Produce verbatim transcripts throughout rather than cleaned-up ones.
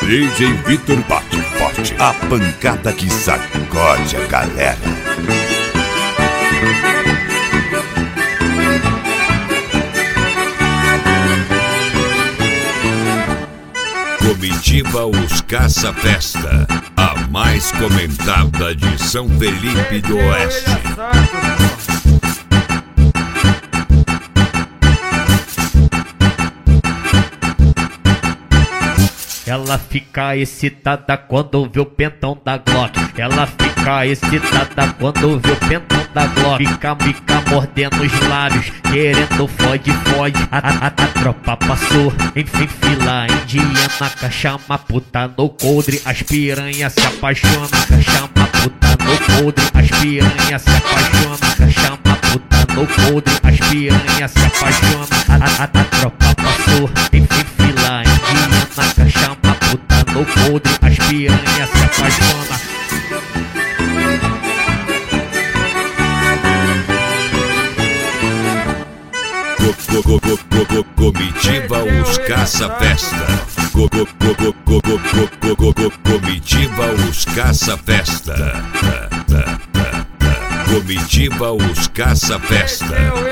D J Vitor bate forte, a pancada que sacode a galera. Comitiva Os Caça-Festa, a mais comentada de São Felipe do Oeste. Ela fica excitada quando vê o pentão da Glock. Ela fica excitada quando vê o pentão da Glock. Fica, fica mordendo os lábios, querendo fode, fode. A, a, a tropa passou, enfim, fila indiana. Chama puta no coldre, as piranhas se apaixonam. Chama puta no coldre, as piranhas se apaixonam. Chama puta no coldre, as piranhas se apaixonam. A, a, a tropa passou, enfim, fila indiana. Chama puta no coldre, as piranhas se apaixonam. Co, co, co, co, co, comitiva Os Caça-Festa. Co, co, co, co, co, co, co, co, co, comitiva Os Caça-Festa. Comitiva Os Caça-Festa.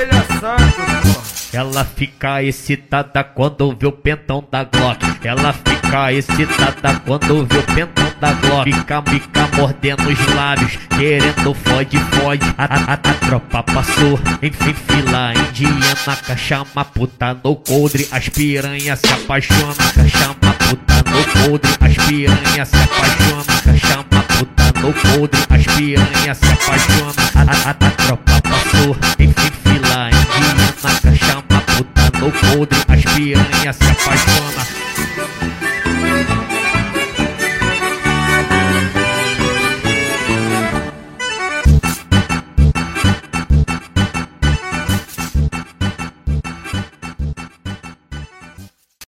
Ela fica excitada quando vê o pentão da Glock. Ela fica excitada quando vê o pentão da Glock. Fica, fica mordendo os lábios, querendo fode, fode. A, a, a tropa passou, enfim, fila indiana. Chama puta no coldre, as piranhas se apaixonam. Chama puta no coldre, as piranhas se apaixonam. Chama puta no coldre, as piranhas se apaixonam. A, a, a tropa passou, enfim, fila indiana. Chama puta no coldre, as piranhas se apaixonam.